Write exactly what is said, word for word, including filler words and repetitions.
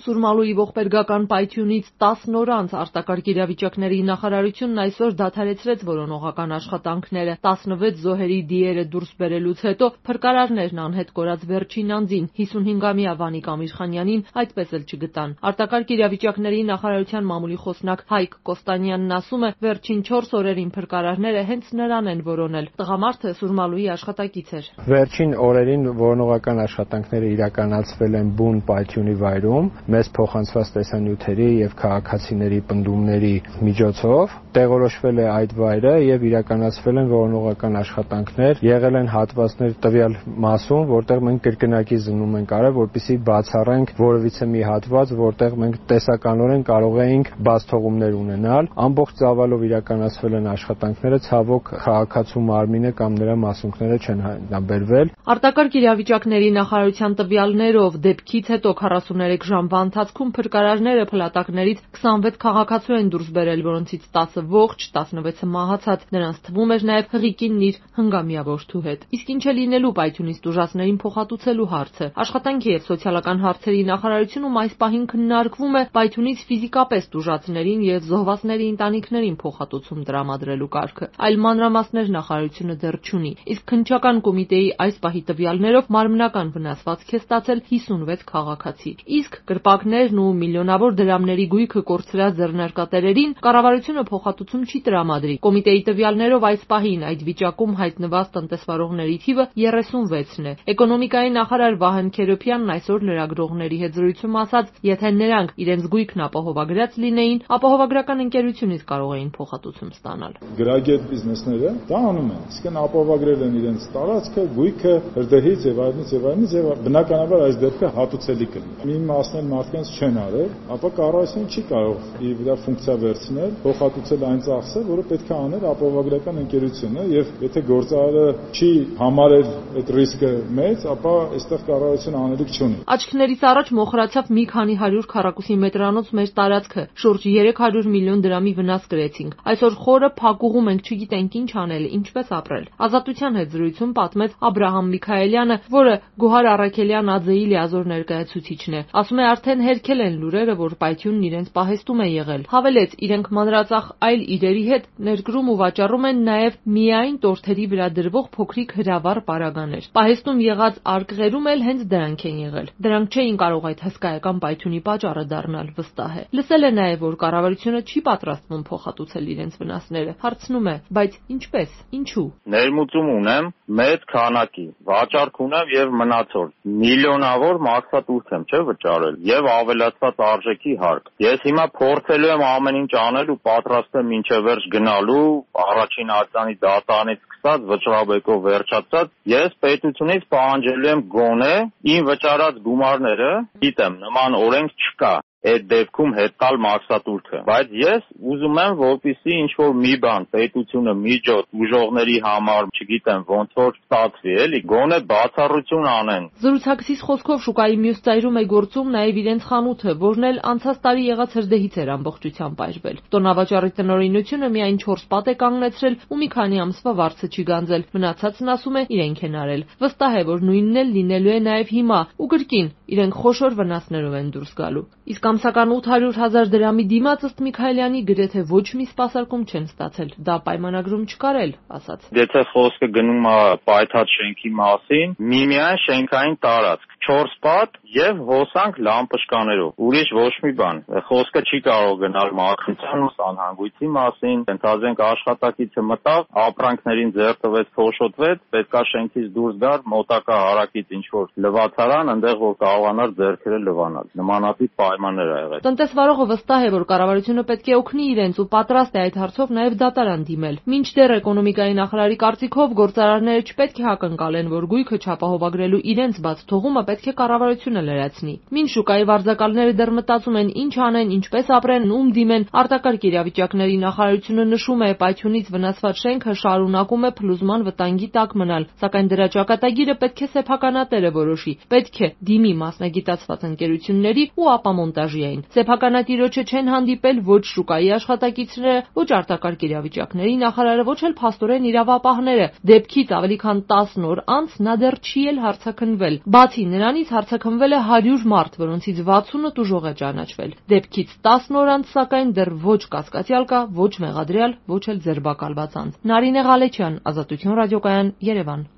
Սուրմալուի ողբերգական պայթյունից տասն օր անց արտակարգ իրավիճակների նախարարությունն այսօր դադարեցրեց որոնողական աշխատանքները։ տասնվեց զոհերի դիերը դուրս բերելուց հետո փրկարարներն անհետ կորած վերջին անձին հիսունհինգամյա Վանիկ Ամիրխանյանին այդպես էլ չգտան։ Արտակարգ իրավիճակների նախարարության մամուլի խոսնակ Հայկ Կոստանյանն ասում է, վերջին չորս օրերին փրկարարները հենց նրան են որոնել։ Տղամարդը Սուրմալուի աշխատակից էր։ Վերջին օրերին որոնողական աշխատանքները իրականացվել են բուն պայթյունի վայրում մեծ փոխանցված տեսանյութերի եւ քաղաքացիների պնդումների միջոցով տեղորոշվել է այդ վայրը եւ իրականացվել են որոնողական աշխատանքներ, եղել են հատվածներ տվյալ մասում, որտեղ մենք կրկնակի զննում ենք արել, որպեսզի բացառենք որևիցե մի հատված, որտեղ մենք տեսականորեն կարող էինք բացթողումներ ունենալ։ Ամբողջ ծավալով իրականացվել են աշխատանքները, ցավոք քաղաքացու մարմինը կամ նրա մասունքները չեն հայտնաբերվել։ Արտակարգ իրավիճակների նախարարության տվյալներով դեպքից հետո քառասուներեք ժամվա ընթացքում փրկարարները փլատակներից քսանվեց քաղաքացու են դուրս բերել, որոնցից տասը ողջ, տասնվեցը մահացած։ Նրանց թվում էր նաև Հղիկինն իր հնգամյա որդու հետ։ Իսկ ինչ է լինելու պայթյունից տուժածներին փոխհատուցելու հարցը։ Աշխատանքի եւ սոցիալական հարցերի նախարարությունում այս պահին քննարկվում է պայթյունից ֆիզիկապես տուժածներին եւ զոհվածների ընտանիքներին փոխհատուցում տրամադրելու կարգը։ Այլ մանրամասներ նախարարությունը դեռ չունի։ Իսկ քննչական կոմիտեի այս պահի տվյալներով մարմնական վնասվածք է ստացել հիսունվեց քաղաքացի։ Իսկ կրպակներն ու միլիոնավոր դրամների գույքը կորցրած ձեռնարկատերերին կառավարությունը փոխհատուցում չի տրամադրի։ Կոմիտեի տվյալներով այս պահին այդ վիճակում հայտնված տնտեսվարողների թիվը երեսունվեցն է։ Էկոնոմիկայի նախարար Վահան Քերոփյանն այսօր լրագրողների հետ զրույցում ասաց, եթե նրանք իրենց գույքն ապահովագրած լինեին, ապահովագրական ընկերությունից կարող էին փոխհատուցում ստանալ։ Գրագետ բիզնեսները դա անում են, իսկ ապահովագրել են իրենց տարածքը, գույքը, հրդեհից եւ այլնից եւ այլնից եւ բնականաբար այս դեպքը հատուցելի կլինի։ Մի մասն էլ մարդկանց չեն արել, ապա կառավարությունը չի կարող իր վրա ֆունկցիա վերցնել, փոխհատուցել այն ծախսը, որը պետք է աներ ապահովագրական ընկերությունը, եւ եթե գործարարը չի համարել այդ ռիսկը մեծ, ապա այստեղ կառավարությունը անելիք չունի։ Աչքներից առաջ մոխրացավ մի քանի հարյուր քառակուսի մետրանոց մեր տարածքը, շուրջ երեք հարյուր միլիոն դրամի վնաս կրեցինք։ Այսօր խորը փակուղում ենք, չգիտենք ինչ անել, ինչպես ապրել։ Ազատության հետ զրույցում պատմեց Աբրահամ Միքայելյանը, որը Գոհար Առաքելյան ԱԶ-ի լիազոր ներկայացուցիչն է։ Ասում է, արդեն հերքել են լուրերը, որ պայթյունն իրենց պահեստում է եղել։ Հավելեց, իրենք մանրածախ այլ իրերի հետ ներկրում ու վաճառում են նաև միայն տորթերի վրա դրվող փոքրիկ հրավառ պարագաներ։ Պահեստում եղած արկղերում էլ հենց դրանք են եղել։ Դրանք չէին կարող այդ հսկայական պայթյունի պատճառը դառնալ, վստահ է։ Լսել է նաև, որ կառավարությունը չի պատրաստվում փոխհատուցել իրենց վնասները։ Հարցնում է, բայց ինչպես, ինչու։ Ներմուծում ունեմ մեծ քանակի, վաճառք ունեմ եւ մնացորդ միլիոնավոր մաքսատուրք եմ չէ վճարել եւ ավելացված արժեքի հարկ։ Ես հիմա փորձելու եմ ամեն ինչ անել ու պատրաստ եմ մինչև վերջ գնալու, առաջին ակցիանի դատարանից սկսած վճռաբեկով վերջացած, ես պետությունից պահանջելու եմ գոնե իմ վճարած գումարները, գիտեմ, նման օրենք չկա այդ դեպքում հետ տալ մաքսատուրքը, բայց ես ուզում եմ, որպեսզի ինչ-որ մի բան պետությունը միջոց ուժողների համար, չգիտեմ, ոնց որ ստացվի, էլի, գոնե բացառություն անեն։ Զրուցակցիս խոսքով շուկայի մյուս ծայրում է գործում նաև իրենց խանութը, որն էլ անցած տարի եղած հրդեհից էր ամբողջությամբ այրվել։ Տոնավաճառի տնօրինությունը միայն չորս պատ է կանգնեցրել ու մի քանի ամսվա վարձը չի գանձել։ Մնացածն ասում է իրենք են արել։ Վստահ է, որ նույնն էլ լինելու է նաև հիմա ու կրկին իրենք խոշոր վնասներով են դուրս գալու։ Իսկ ամսական ութ հարյուր հազար դրամի դիմաց ըստ Միքայելյանի գրեթե ոչ մի սպասարկում չեն ստացել։ Դա պայմանագրում չկար էլ, ասաց։ Եթե խոսքը գնում է պայթած շենքի մասին, միմիայն շենքային տարածք, չորս պատ եւ հոսանք լամպշկաներով։ Ուրիշ ոչ մի բան։ Խոսքը չի կարող գնալ մաքրության ու սանհանգույցի մասին։ Ընդհանրենք աշխատակիցը մտավ, ապրանքներին ձեռք տվեց, փոշոտվեց, պետքա շենքից դուրս գար, մոտակա հարակից ինչ որ լվացարան, այնտեղ որ կարողանար ձեռքերը լվանալ։ Նմանատիպ պայմաններ ա եղել։ Տնտեսվարողը վստահ է, որ կառավարությունը պետք է օգնի իրենց ու պատրաստ է այդ հարցով նաև դատարան դիմել։ Մինչդեռ էկոնոմիկայի նախարարի կարծիքով գործարարները չպետք է ակնկալեն, որ գույքը չապահովագրելու իրենց բաց թողումը պետք է կառավարությունը լրացնի։ Մինչ շուկայի վարձակալները դեռ մտածում են ինչ անեն, ինչպես ապրեն, ում դիմեն, արտակարգ իրավիճակների նախարարությունը նշում է, պայթյունից վնասված շենքը շարունակում է փլուզման վտանգի տակ մնալ, սակայն դրա ճակատագիրը պետք է սեփականատերը որոշի։ Պետք է դիմի մասնագիտացված ընկերությունների ու ապա մոնտաժյային։ Սեփականատիրոջը չեն հանդիպել ոչ շուկայի աշխատակիցները, ոչ արտակարգ իրավիճակների նախարարը, ոչ էլ փաստորեն իրավապահները։ Դեպքից ավելի քան տասն օր անց նա դեռ չի էլ հարցաքննվել։ Բացի նրա նրանից հարցաքննվել է հարյուր մարդ, որոնցից վաթսունը տուժող է ճանաչվել։ Դեպքից տասն օր անց, սակայն, դեռ ոչ կասկածյալ կա, ոչ մեղադրյալ, ոչ էլ ձերբակալված անձ։ Նարինե Ղալեչյան, Ազատություն ռադիոկայան, Երևան։